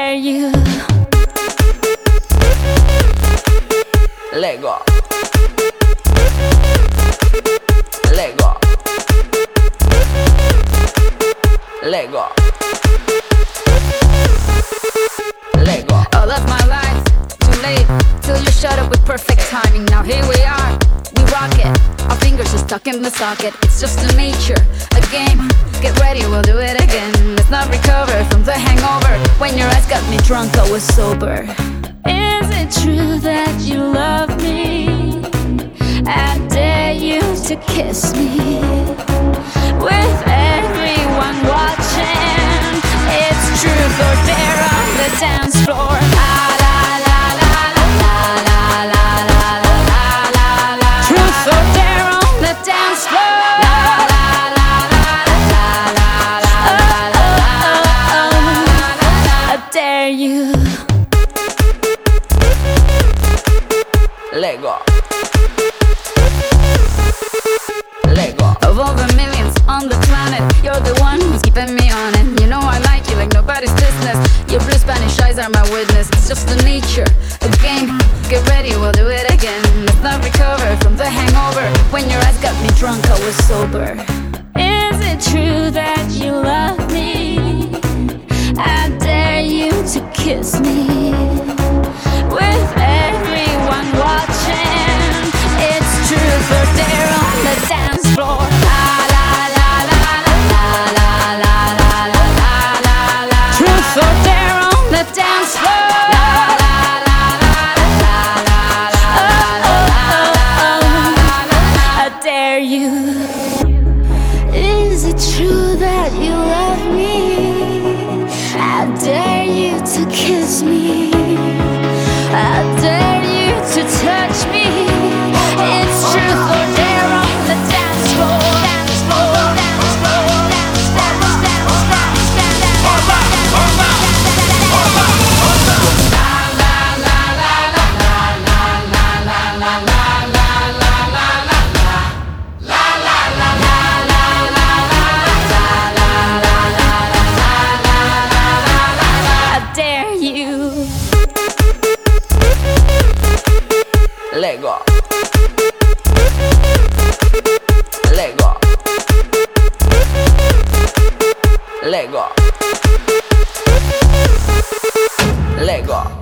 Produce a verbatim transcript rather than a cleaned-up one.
dare you. Lego. Lego. Lego. Lego. All of my life, too late, till you shut up with perfect timing. Now here we are, we rock it. Our fingers are stuck in the socket. It's just a nature, a game. Get ready, we'll do it again. Let's not recover from the hangover. When your eyes got me drunk, I was sober. Is it true that you love me? I dare you to kiss me. With everyone watching, it's truth or dare on the dance floor. La la la la la la la la la la la. Truth or dare on the dance floor. La la la la la la la la la. I dare you. Lego. Lego. Of all the millions on the planet, you're the one who's keeping me on it. You know I like you like nobody's business. Your blue Spanish eyes are my witness. It's just a nature, a game. Get ready, we'll do it again. Let's not recover from the hangover. When your eyes got me drunk, I was sober. Is it true that you love me? I dare you to kiss me. With everyone watching, it's truth or dare on the dance floor. La la la la la la la la la la la. Truth or dare on the dance floor. La la la la la la la la. I dare you. Is it true that you love me? I dare you to kiss me. I dare you to touch me. It's truth or dare on the dance floor. Dance floor, dance floor, dance, dance, dance, dance, dance, dance. Hola, hola, hola, hola. La la la la la la la la la la la la la la la. La la la la la la la la la la la la. I dare you. Lego. Lego. Lego. Lego.